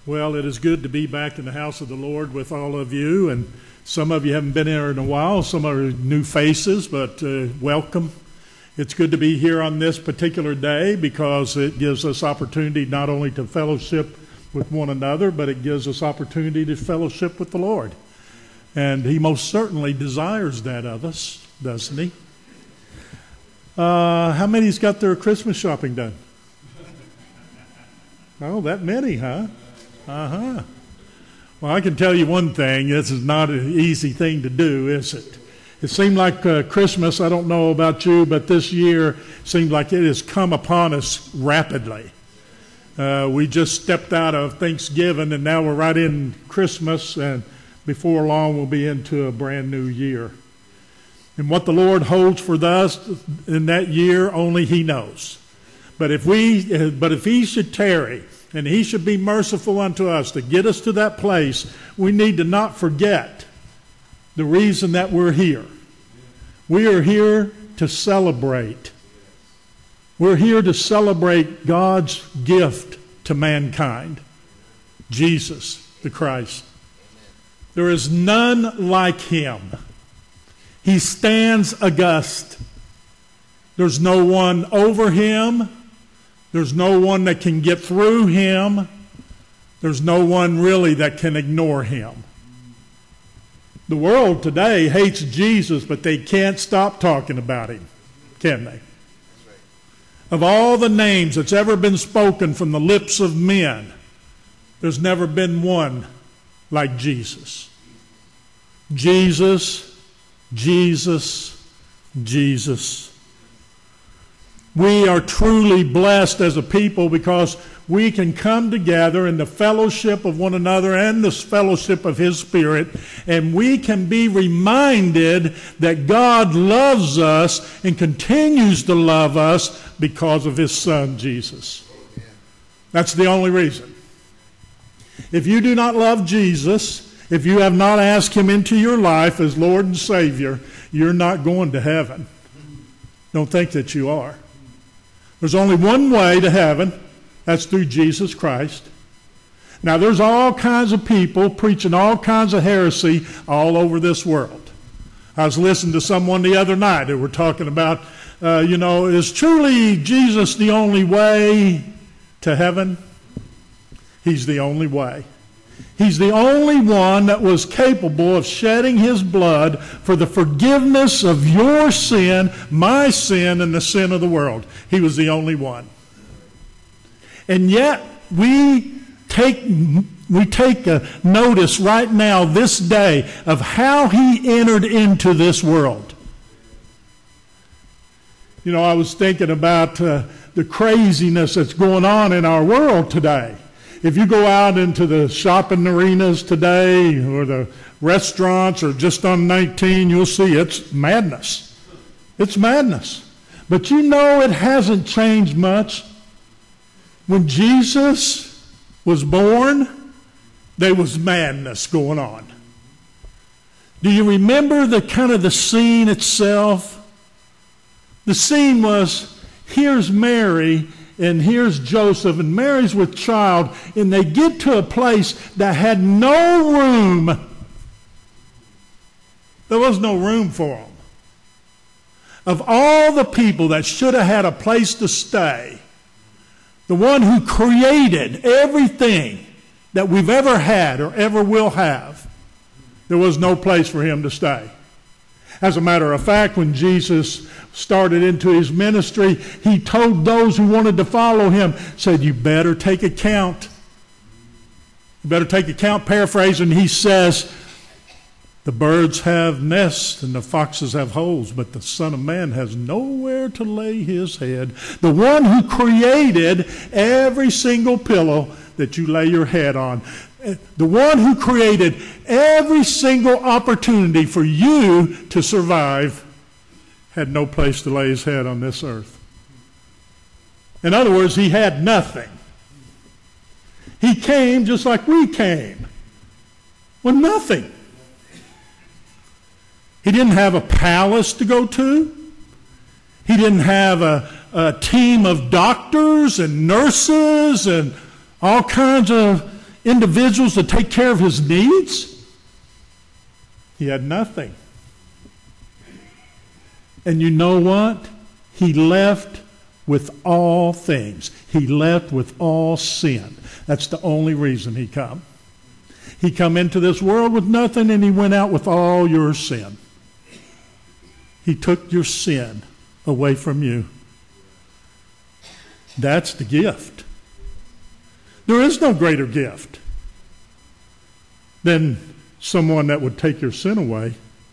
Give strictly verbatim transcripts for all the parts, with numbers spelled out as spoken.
Well, it is good to be back in the house of the Lord with all of you, and some of you haven't been here in a while, some are new faces, but uh, welcome. It's good to be here on this particular day because it gives us opportunity not only to fellowship with one another, but it gives us opportunity to fellowship with the Lord. And He most certainly desires that of us, doesn't He? Uh, how many's got their Christmas shopping done? Oh, that many, huh? Uh-huh. Well, I can tell you one thing. This is not an easy thing to do, is it? It seemed like uh, Christmas, I don't know about you, but this year seemed like it has come upon us rapidly. Uh, we just stepped out of Thanksgiving, and now we're right in Christmas, and before long we'll be into a brand new year. And what the Lord holds for us in that year, only He knows. But if we, but if He should tarry, and He should be merciful unto us to get us to that place, we need to not forget the reason that we're here. We are here to celebrate. We're here to celebrate God's gift to mankind, Jesus the Christ. There is none like Him. He stands august. There's no one over Him. There's no one that can get through Him. There's no one really that can ignore Him. The world today hates Jesus, but they can't stop talking about Him, can they? Of all the names that's ever been spoken from the lips of men, there's never been one like Jesus. Jesus, Jesus, Jesus. We are truly blessed as a people because we can come together in the fellowship of one another and the fellowship of His Spirit, and we can be reminded that God loves us and continues to love us because of His Son, Jesus. That's the only reason. If you do not love Jesus, if you have not asked Him into your life as Lord and Savior, you're not going to heaven. Don't think that you are. There's only one way to heaven. That's through Jesus Christ. Now, there's all kinds of people preaching all kinds of heresy all over this world. I was listening to someone the other night that were talking about, uh, you know, is truly Jesus the only way to heaven? He's the only way. He's the only one that was capable of shedding His blood for the forgiveness of your sin, my sin, and the sin of the world. He was the only one. And yet we take we take a notice right now, this day, of how He entered into this world. You know, I was thinking about uh, the craziness that's going on in our world today. If you go out into the shopping arenas today or the restaurants or just on nineteen, you'll see it's madness. It's madness. But you know it hasn't changed much. When Jesus was born, there was madness going on. Do you remember the kind of the scene itself? The scene was, here's Mary and here's Joseph, and Mary's with child, and they get to a place that had no room. There was no room for them. Of all the people that should have had a place to stay, the one who created everything that we've ever had or ever will have, there was no place for Him to stay. As a matter of fact, when Jesus started into His ministry, He told those who wanted to follow Him, said, you better take account. You better take account, paraphrasing, He says, the birds have nests and the foxes have holes, but the Son of Man has nowhere to lay His head. The one who created every single pillow that you lay your head on. The one who created every single opportunity for you to survive had no place to lay His head on this earth. In other words, He had nothing. He came just like we came, with nothing. He didn't have a palace to go to. He didn't have a, a team of doctors and nurses and all kinds of individuals to take care of his needs? He had nothing. And you know what? He left with all things. He left with all sin. That's the only reason he come. He come into this world with nothing, and he went out with all your sin. He took your sin away from you. That's the gift. There is no greater gift than someone that would take your sin away.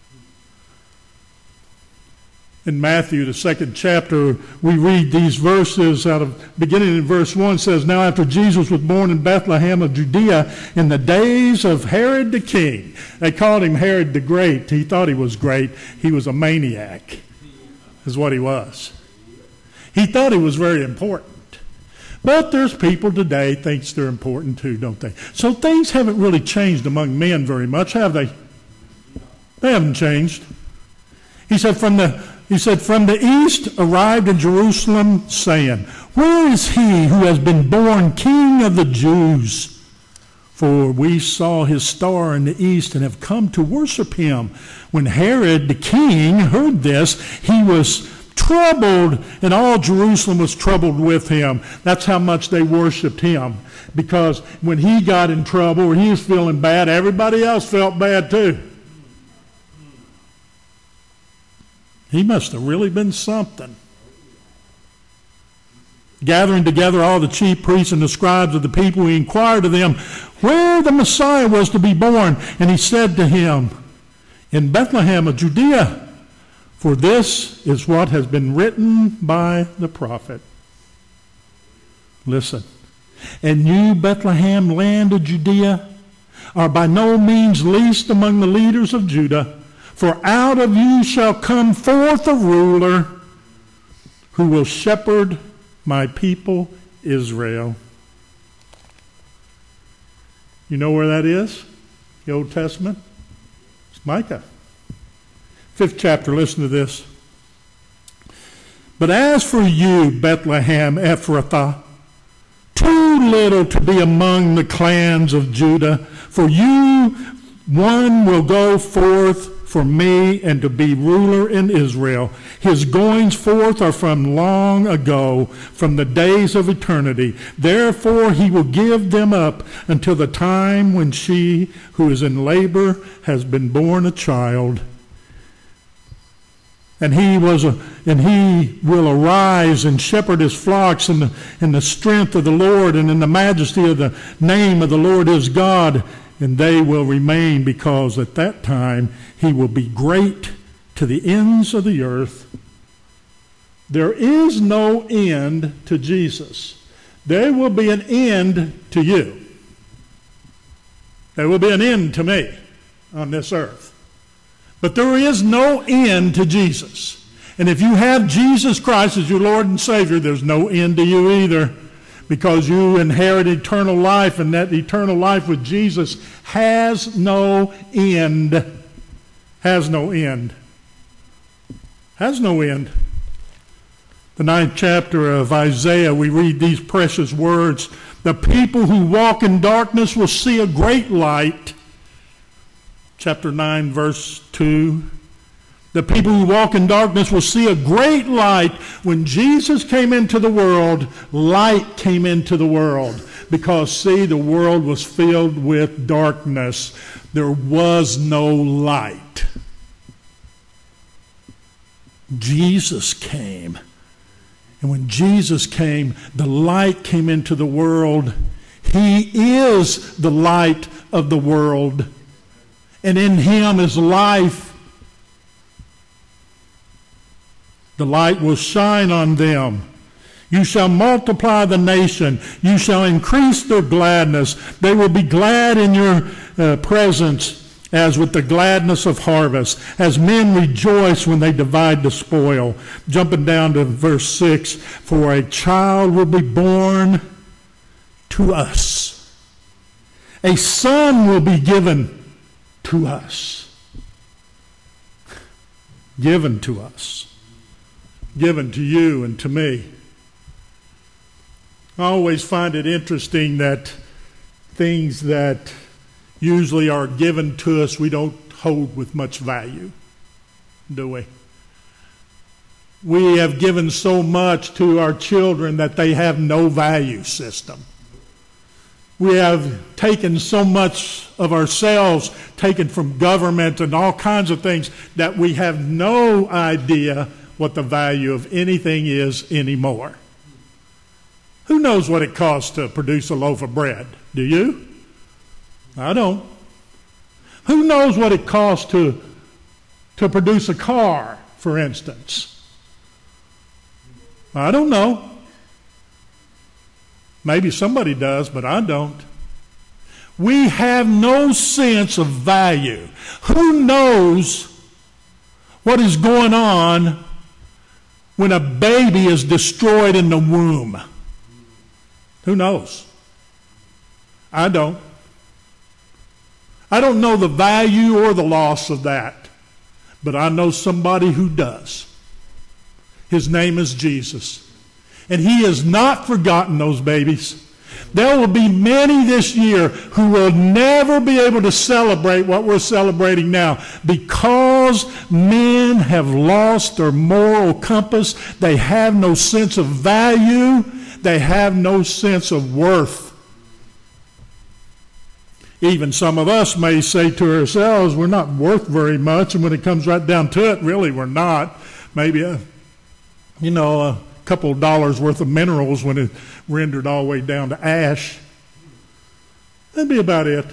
In Matthew, the second chapter, we read these verses out of, beginning in verse one, says, Now after Jesus was born in Bethlehem of Judea in the days of Herod the king. They called him Herod the Great. He thought he was great. He was a maniac, is what he was. He thought he was very important. But there's people today thinks they're important too, don't they? So things haven't really changed among men very much, have they? They haven't changed. He said, from the He said, from the east arrived in Jerusalem, saying, Where is he who has been born King of the Jews? For we saw his star in the east and have come to worship him. When Herod the king heard this, he was troubled, and all Jerusalem was troubled with him. That's how much they worshiped him. Because when he got in trouble or he was feeling bad, everybody else felt bad too. He must have really been something. Gathering together all the chief priests and the scribes of the people, he inquired of them where the Messiah was to be born. And he said to him, In Bethlehem of Judea, for this is what has been written by the prophet. Listen. And you, Bethlehem, land of Judea, are by no means least among the leaders of Judah. For out of you shall come forth a ruler who will shepherd my people Israel. You know where that is? The Old Testament? It's Micah. Fifth chapter, listen to this. But as for you, Bethlehem Ephrathah, too little to be among the clans of Judah, for you one will go forth for me and to be ruler in Israel. His goings forth are from long ago, from the days of eternity. Therefore he will give them up until the time when she who is in labor has been born a child. And he was a, and he will arise and shepherd his flocks in the, in the strength of the Lord and in the majesty of the name of the Lord his God. And they will remain, because at that time he will be great to the ends of the earth. There is no end to Jesus. There will be an end to you. There will be an end to me on this earth. But there is no end to Jesus. And if you have Jesus Christ as your Lord and Savior, there's no end to you either. Because you inherit eternal life, and that eternal life with Jesus has no end. Has no end. Has no end. The ninth chapter of Isaiah, we read these precious words. The people who walk in darkness will see a great light. Chapter nine, verse two. The people who walk in darkness will see a great light. When Jesus came into the world, light came into the world. Because, see, the world was filled with darkness. There was no light. Jesus came. And when Jesus came, the light came into the world. He is the light of the world. And in him is life. The light will shine on them. You shall multiply the nation. You shall increase their gladness. They will be glad in your uh, presence, as with the gladness of harvest, as men rejoice when they divide the spoil. Jumping down to verse six, for a child will be born to us. A son will be given to us. Given to us. Given to you and to me. I always find it interesting that things that usually are given to us we don't hold with much value, do we? We have given so much to our children that they have no value system. We have taken so much of ourselves, taken from government and all kinds of things, that we have no idea what the value of anything is anymore. Who knows what it costs to produce a loaf of bread? Do you? I don't. Who knows what it costs to, to produce a car, for instance? I don't know. Maybe somebody does, but I don't. We have no sense of value. Who knows what is going on when a baby is destroyed in the womb? Who knows? I don't. I don't know the value or the loss of that, but I know somebody who does. His name is Jesus. And he has not forgotten those babies. There will be many this year who will never be able to celebrate what we're celebrating now because men have lost their moral compass. They have no sense of value. They have no sense of worth. Even some of us may say to ourselves, we're not worth very much, and when it comes right down to it, really we're not. Maybe a, you know, a couple of dollars worth of minerals when it rendered all the way down to ash. That'd be about it.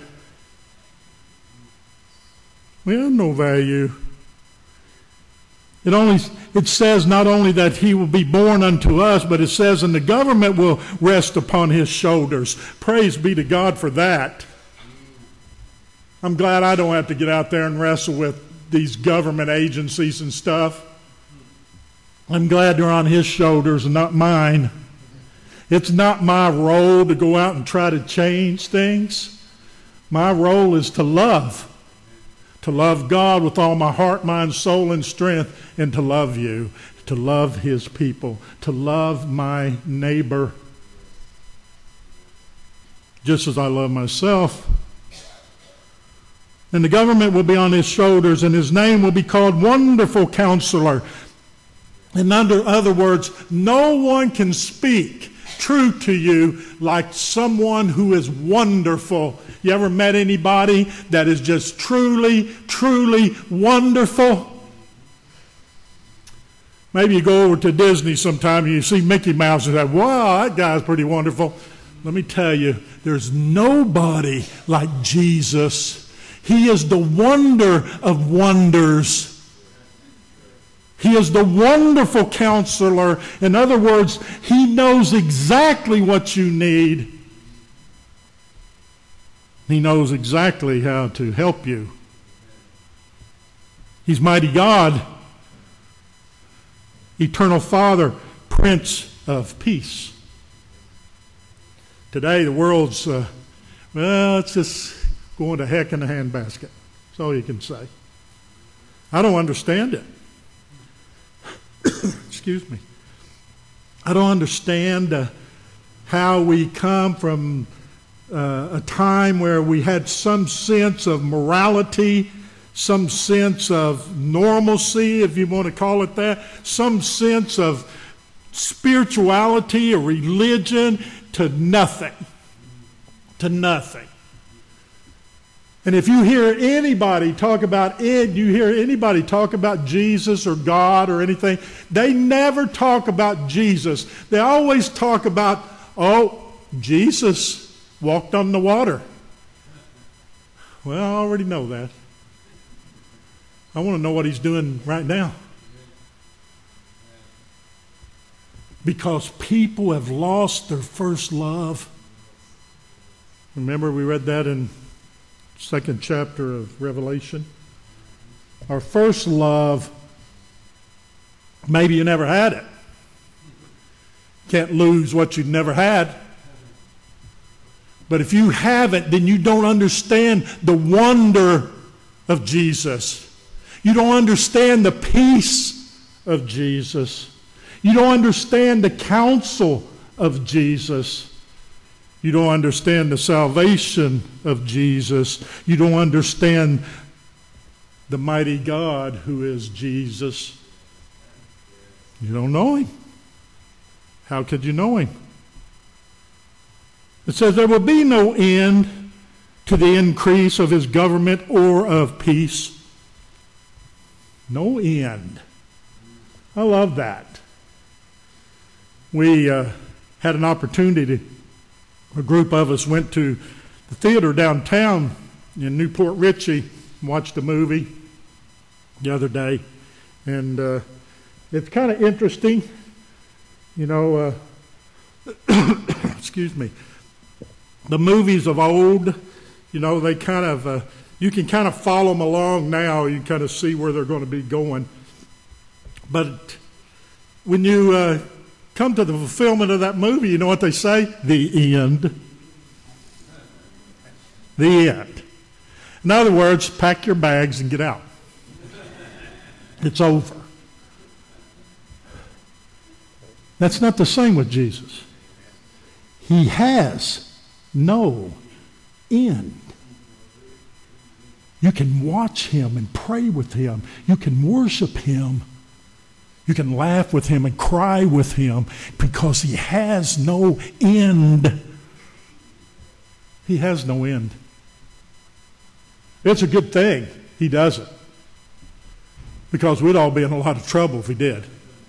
We have no value. It only it says not only that he will be born unto us, but it says, and the government will rest upon his shoulders. Praise be to God for that. I'm glad I don't have to get out there and wrestle with these government agencies and stuff. I'm glad they're on his shoulders and not mine. It's not my role to go out and try to change things. My role is to love. To love God with all my heart, mind, soul, and strength, and to love you. To love his people. To love my neighbor. Just as I love myself. And the government will be on his shoulders, and his name will be called Wonderful Counselor. In other words, no one can speak true to you like someone who is wonderful. You ever met anybody that is just truly, truly wonderful? Maybe you go over to Disney sometime and you see Mickey Mouse and say, wow, that guy's pretty wonderful. Let me tell you, there's nobody like Jesus. He is the wonder of wonders. He is the wonderful counselor. In other words, he knows exactly what you need. He knows exactly how to help you. He's mighty God, eternal Father, Prince of Peace. Today the world's, uh, well, it's just going to heck in the handbasket. That's all you can say. I don't understand it. Excuse me. I don't understand uh, how we come from uh, a time where we had some sense of morality, some sense of normalcy, if you want to call it that, some sense of spirituality or religion, to nothing. To nothing. And if you hear anybody talk about it, you hear anybody talk about Jesus or God or anything, they never talk about Jesus. They always talk about, oh, Jesus walked on the water. Well, I already know that. I want to know what he's doing right now. Because people have lost their first love. Remember we read that in second chapter of Revelation. Our first love, maybe you never had it. Can't lose what you've never had. But if you haven't, then you don't understand the wonder of Jesus. You don't understand the peace of Jesus. You don't understand the counsel of Jesus. You don't understand the salvation of Jesus. You don't understand the mighty God who is Jesus. You don't know him. How could you know him? It says there will be no end to the increase of his government or of peace. No end. I love that. We uh, had an opportunity to, a group of us went to the theater downtown in Newport Richey, watched a movie the other day, and uh, it's kind of interesting, you know, uh, excuse me, the movies of old, you know, they kind of, uh, you can kind of follow them along now, you kind of see where they're going to be going. But when you uh, come to the fulfillment of that movie, you know what they say? The end. The end. In other words, pack your bags and get out. It's over. That's not the same with Jesus. He has no end. You can watch him and pray with him. You can worship him. You can laugh with him and cry with him because he has no end. He has no end. It's a good thing he doesn't, because we'd all be in a lot of trouble if he did.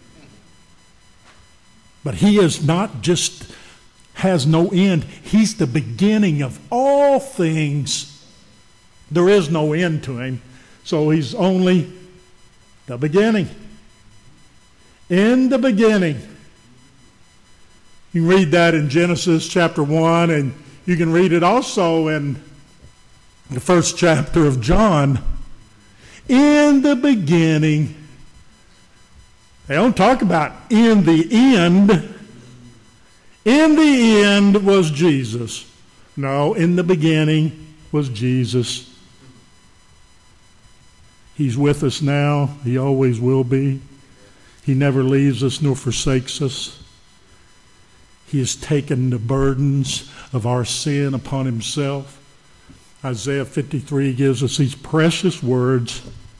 But he is not just has no end. He's the beginning of all things. There is no end to him. So he's only the beginning. In the beginning. You can read that in Genesis chapter one, and you can read it also in the first chapter of John. In the beginning. They don't talk about in the end. In the end was Jesus. No, in the beginning was Jesus. He's with us now. He always will be. He never leaves us nor forsakes us. He has taken the burdens of our sin upon himself. Isaiah fifty-three gives us these precious words,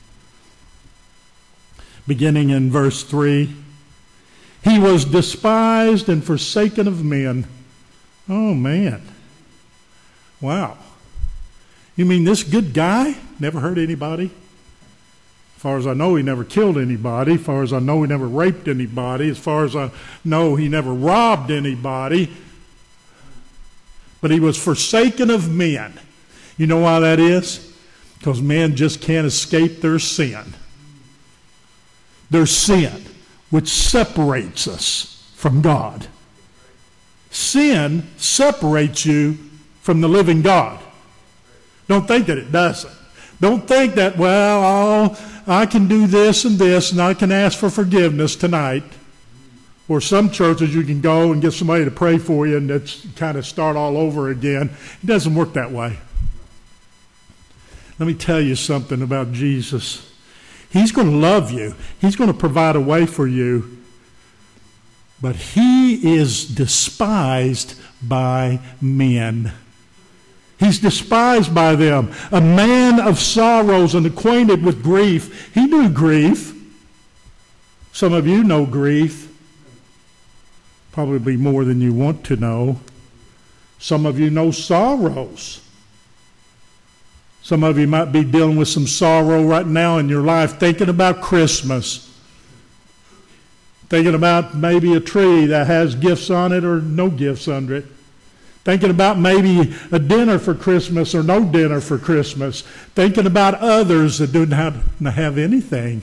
beginning in verse three. He was despised and forsaken of men. Oh, man. Wow. You mean this good guy never hurt anybody? As far as I know, he never killed anybody. As far as I know, he never raped anybody. As far as I know, he never robbed anybody. But he was forsaken of men. You know why that is? Because men just can't escape their sin. Their sin, which separates us from God. Sin separates you from the living God. Don't think that it doesn't. Don't think that, well, I'll, I can do this and this, and I can ask for forgiveness tonight. Or some churches you can go and get somebody to pray for you and it's kind of start all over again. It doesn't work that way. Let me tell you something about Jesus. He's going to love you. He's going to provide a way for you. But he is despised by men. He's despised by them. A man of sorrows and acquainted with grief. He knew grief. Some of you know grief. Probably more than you want to know. Some of you know sorrows. Some of you might be dealing with some sorrow right now in your life, thinking about Christmas. Thinking about maybe a tree that has gifts on it or no gifts under it. Thinking about maybe a dinner for Christmas or no dinner for Christmas. Thinking about others that don't have, have anything.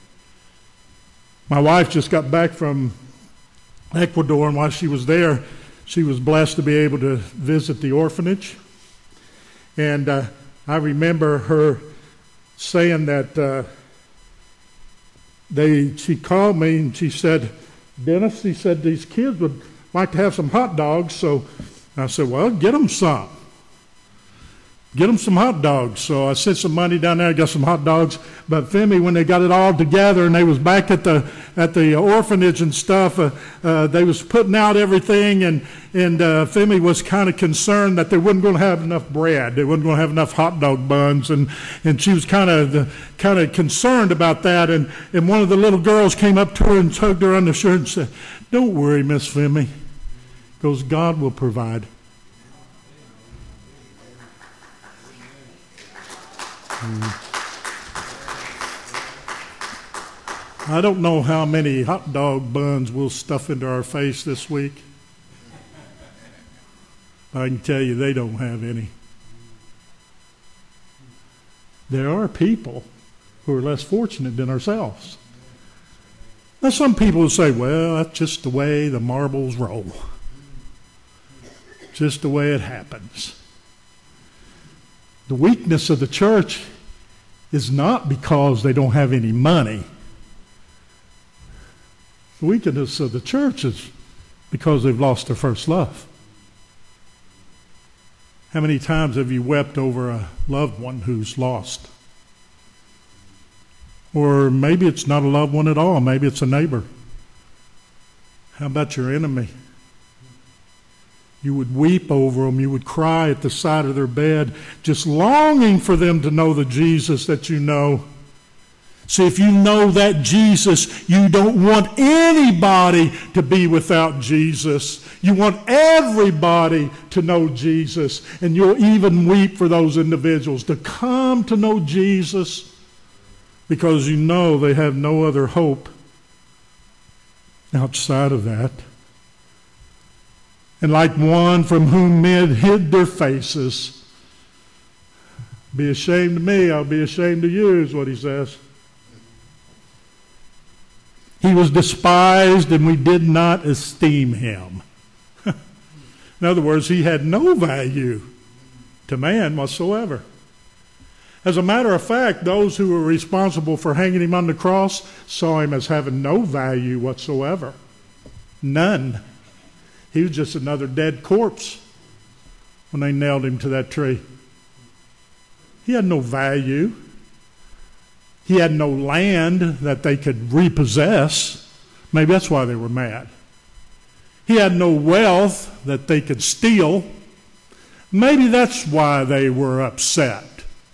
My wife just got back from Ecuador, and while she was there, she was blessed to be able to visit the orphanage. And uh, I remember her saying that uh, they. She called me and she said, Dennis, she said, these kids would like to have some hot dogs. So I said, well, get them some. get them some hot dogs. So I sent some money down there, got some hot dogs. But Femi, when they got it all together and they was back at the at the orphanage and stuff, uh, uh, they was putting out everything, and and uh, Femi was kind of concerned that they wasn't going to have enough bread, they wasn't going to have enough hot dog buns, and and she was kind of kind of concerned about that. And and one of the little girls came up to her and tugged her on the shirt and said, "Don't worry, Miss Femi, because God will provide." I don't know how many hot dog buns we'll stuff into our face this week. I can tell you they don't have any. There are people who are less fortunate than ourselves. Now some people will say, well, that's just the way the marbles roll. Just the way it happens. The weakness of the church is not because they don't have any money. The weakness of the church is because they've lost their first love. How many times have you wept over a loved one who's lost? Or maybe it's not a loved one at all. Maybe it's a neighbor. How about your enemy? You would weep over them. You would cry at the side of their bed, just longing for them to know the Jesus that you know. See, if you know that Jesus, you don't want anybody to be without Jesus. You want everybody to know Jesus. And you'll even weep for those individuals to come to know Jesus because you know they have no other hope outside of that. And like one from whom men hid their faces, be ashamed of me, I'll be ashamed of you, is what he says. He was despised and we did not esteem him. In other words, he had no value to man whatsoever. As a matter of fact, those who were responsible for hanging him on the cross saw him as having no value whatsoever. None. He was just another dead corpse when they nailed him to that tree. He had no value. He had no land that they could repossess. Maybe that's why they were mad. He had no wealth that they could steal. Maybe that's why they were upset.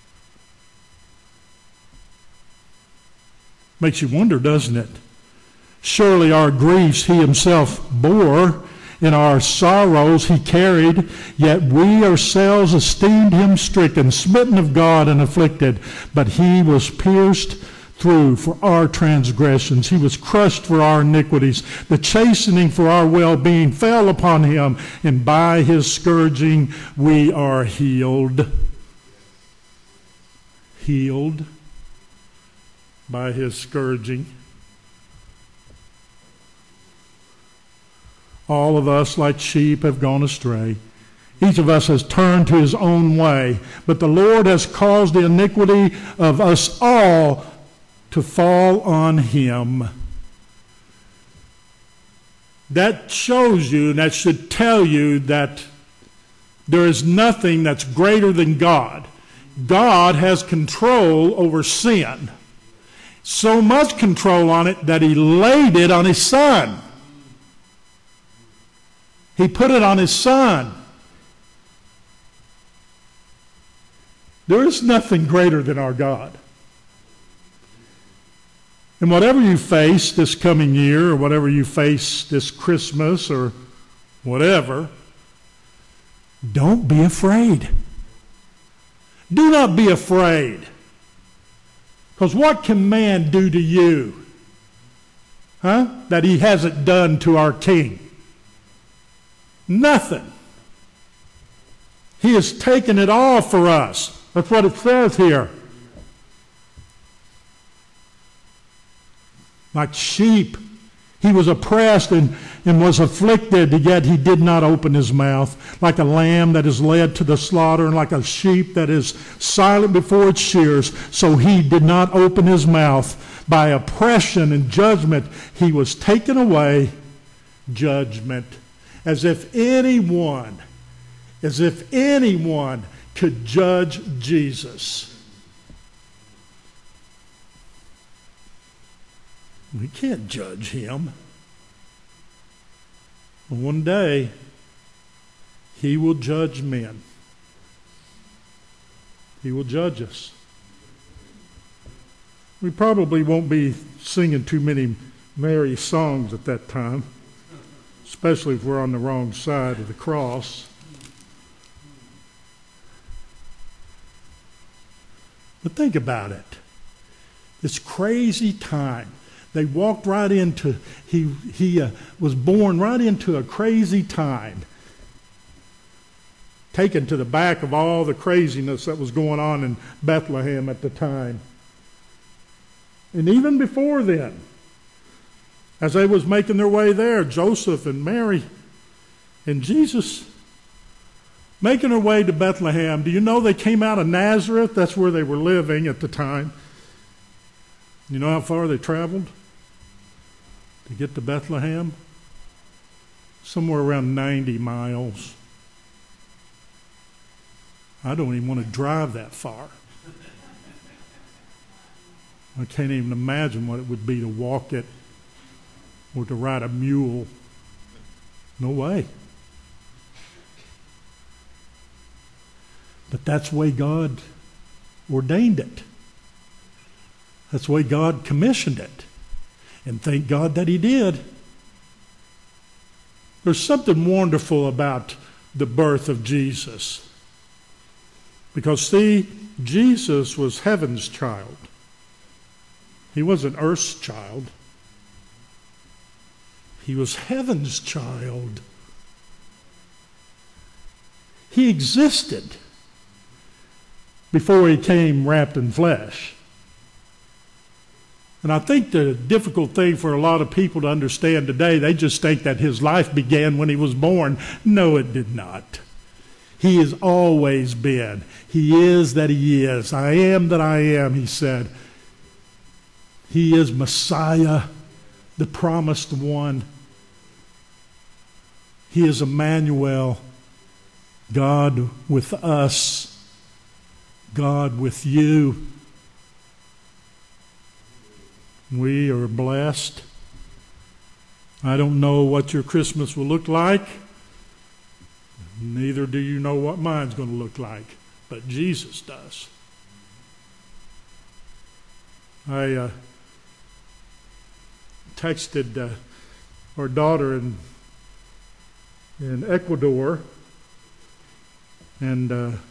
Makes you wonder, doesn't it? Surely our griefs he himself bore, in our sorrows he carried, yet we ourselves esteemed him stricken, smitten of God, and afflicted. But he was pierced through for our transgressions. He was crushed for our iniquities. The chastening for our well-being fell upon him, and by his scourging we are healed. Healed by his scourging. All of us, like sheep, have gone astray. Each of us has turned to his own way. But the Lord has caused the iniquity of us all to fall on him. That shows you, and that should tell you that there is nothing that's greater than God. God has control over sin. So much control on it that he laid it on his Son. He put it on his Son. There is nothing greater than our God. And whatever you face this coming year, or whatever you face this Christmas, or whatever, don't be afraid. Do not be afraid. Because what can man do to you? Huh? That he hasn't done to our King? Nothing. He has taken it all for us. That's what it says here. Like sheep, he was oppressed and, and was afflicted, yet he did not open his mouth. Like a lamb that is led to the slaughter, and like a sheep that is silent before its shears, so he did not open his mouth. By oppression and judgment he was taken away. Judgment. As if anyone, as if anyone could judge Jesus. We can't judge him. But one day, he will judge men. He will judge us. We probably won't be singing too many merry songs at that time, especially if we're on the wrong side of the cross. But think about it. This crazy time. They walked right into, he, he uh, was born right into a crazy time. Taken to the back of all the craziness that was going on in Bethlehem at the time. And even before then, as they was making their way there, Joseph and Mary and Jesus making their way to Bethlehem. Do you know they came out of Nazareth? That's where they were living at the time. You know how far they traveled to get to Bethlehem? Somewhere around ninety miles. I don't even want to drive that far. I can't even imagine what it would be to walk it or to ride a mule. No way. But that's the way God ordained it. That's the way God commissioned it. And thank God that he did. There's something wonderful about the birth of Jesus. Because, see, Jesus was heaven's child. He wasn't earth's child. He was heaven's child. He existed before he came wrapped in flesh. And I think the difficult thing for a lot of people to understand today, they just think that his life began when he was born. No, it did not. He has always been. He is that he is. I am that I am, he said. He is Messiah, the promised one. He is Emmanuel, God with us, God with you. We are blessed. I don't know what your Christmas will look like. Neither do you know what mine's going to look like. But Jesus does. I uh, texted uh, our daughter in, in Ecuador, and uh,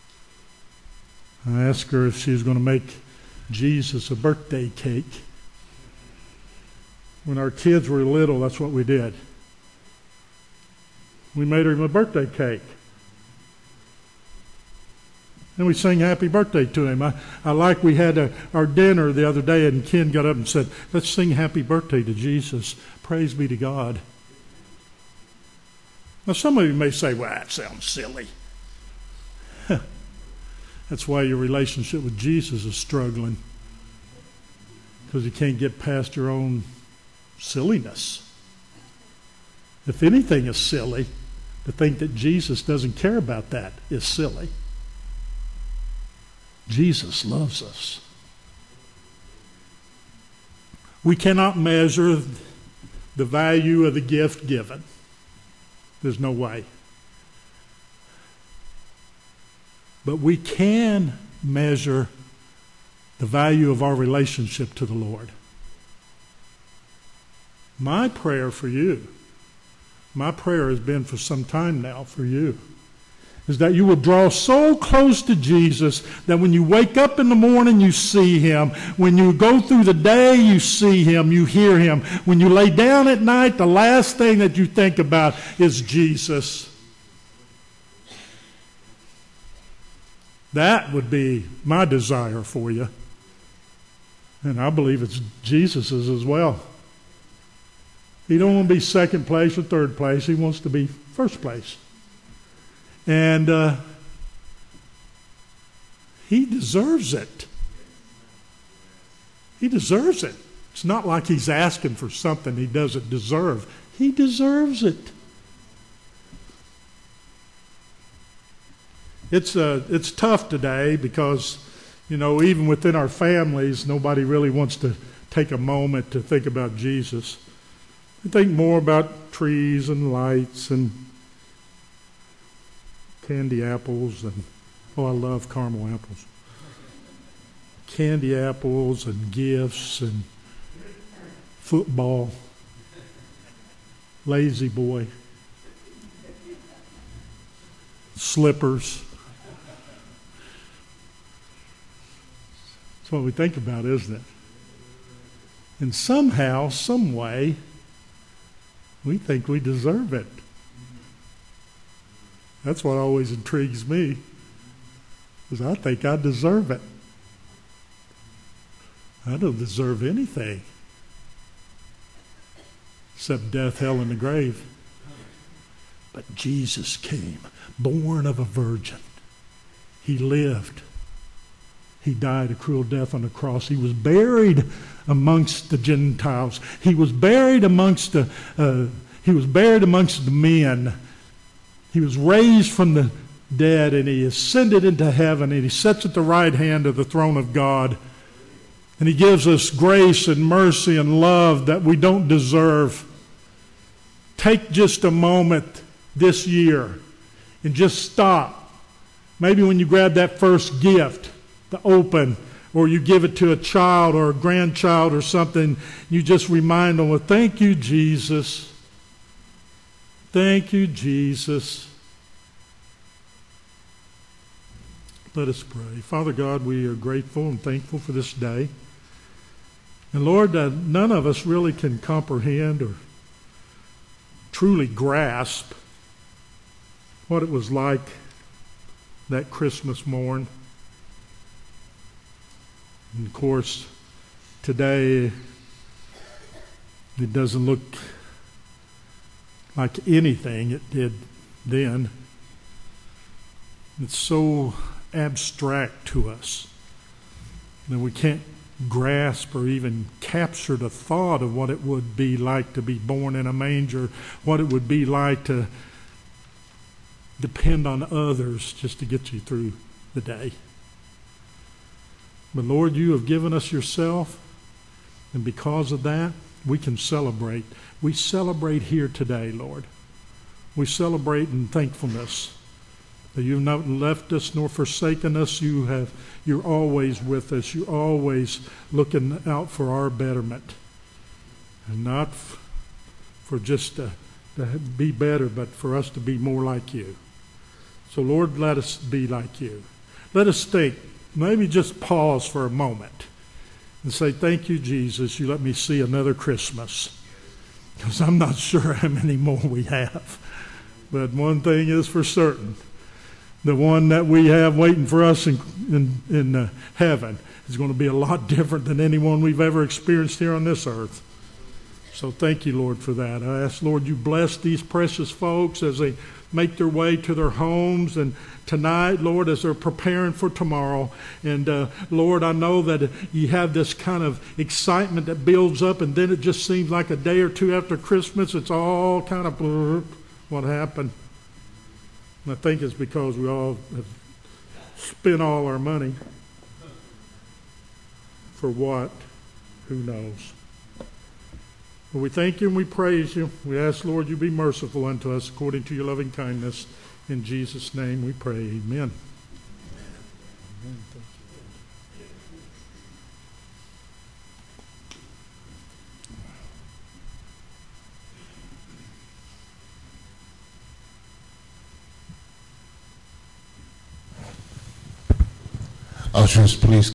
I asked her if she was going to make Jesus a birthday cake. When our kids were little, that's what we did. We made him a birthday cake. And we sang happy birthday to him. I, I like we had a, our dinner the other day, and Ken got up and said, let's sing happy birthday to Jesus. Praise be to God. Now some of you may say, well, that sounds silly. That's why your relationship with Jesus is struggling. Because you can't get past your own silliness. If anything is silly, to think that Jesus doesn't care about that is silly. Jesus loves us. We cannot measure the value of the gift given. There's no way. But we can measure the value of our relationship to the Lord. My prayer for you, my prayer has been for some time now for you, is that you will draw so close to Jesus that when you wake up in the morning, you see him. When you go through the day, you see him, you hear him. When you lay down at night, the last thing that you think about is Jesus. That would be my desire for you. And I believe it's Jesus's as well. He don't want to be second place or third place. He wants to be first place. And uh, he deserves it. He deserves it. It's not like he's asking for something he doesn't deserve. He deserves it. it's uh, it's tough today because, you know, even within our families, nobody really wants to take a moment to think about Jesus. They think more about trees and lights and candy apples and, oh, I love caramel apples. Candy apples and gifts and football, lazy boy, slippers. That's what we think about, isn't it? And somehow, some way, we think we deserve it. That's what always intrigues me, because I think I deserve it. I don't deserve anything except death, hell, and the grave. But Jesus came, born of a virgin. He lived. He died a cruel death on the cross. He was buried amongst the Gentiles. He was buried amongst the uh, he was buried amongst the men. He was raised from the dead, and he ascended into heaven, and he sits at the right hand of the throne of God. And he gives us grace and mercy and love that we don't deserve. Take just a moment this year and just stop. Maybe when you grab that first gift to open, or you give it to a child or a grandchild or something, you just remind them, well, thank you, Jesus. Thank you, Jesus. Let us pray. Father God, we are grateful and thankful for this day. And Lord, uh, none of us really can comprehend or truly grasp what it was like that Christmas morn. And of course, today it doesn't look like anything it did then. It's so abstract to us that we can't grasp or even capture the thought of what it would be like to be born in a manger, what it would be like to depend on others just to get you through the day. But Lord, you have given us yourself, and because of that, we can celebrate. We celebrate here today, Lord. We celebrate in thankfulness that you've not left us nor forsaken us. You have, you're always with us. You're always looking out for our betterment. And not f- for just to, to be better, but for us to be more like you. So Lord, let us be like you. Let us think, maybe just pause for a moment and say, thank you, Jesus, you let me see another Christmas. Because I'm not sure how many more we have. But one thing is for certain. The one that we have waiting for us in, in, in uh, heaven is going to be a lot different than any one we've ever experienced here on this earth. So thank you, Lord, for that. I ask, Lord, you bless these precious folks as they make their way to their homes, and tonight, Lord, as they're preparing for tomorrow. And uh, Lord, I know that you have this kind of excitement that builds up, and then it just seems like a day or two after Christmas, it's all kind of blurb, what happened. And I think it's because we all have spent all our money. For what? Who knows? But we thank you and we praise you. We ask, Lord, you be merciful unto us according to your loving kindness. In Jesus' name we pray. Amen. Amen. Ushers, please.